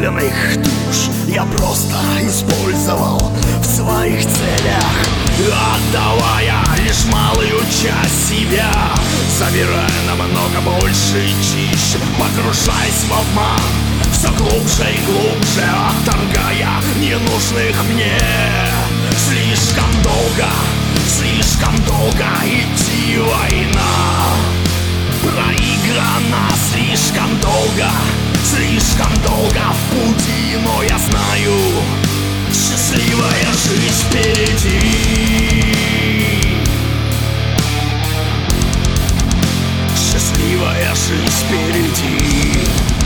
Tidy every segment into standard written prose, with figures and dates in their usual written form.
бесчисленных душ я просто использовал в своих целях, отдавая лишь малую часть себя, забирая намного больше и чище, погружаясь в обман все глубже и глубже, отторгая ненужных мне. Слишком долго идти война, проиграна слишком долго в пути, но я знаю, счастливая жизнь впереди. Счастливая жизнь впереди.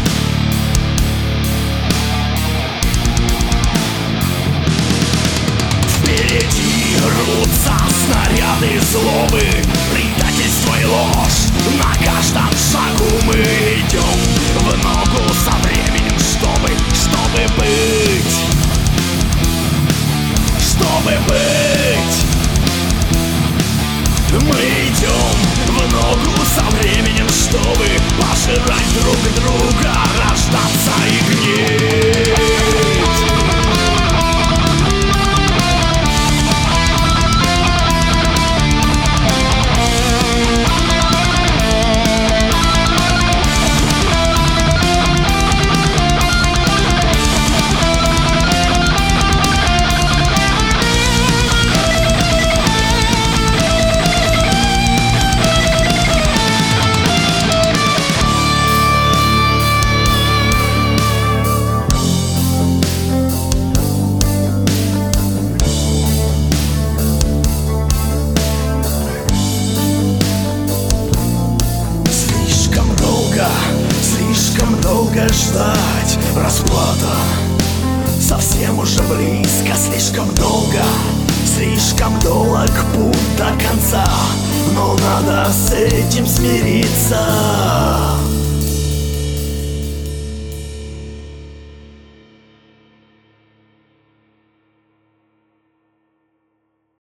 Впереди рвутся снаряды злобы, предательство и ложь. На каждом шагу мы идем в ногу со временем, чтобы быть. Мы идем в ногу со временем, чтобы пожирать друг друга, рождаться и гнить. Слишком долго ждать, расплата совсем уже близко. Слишком долг путь до конца, но надо с этим смириться.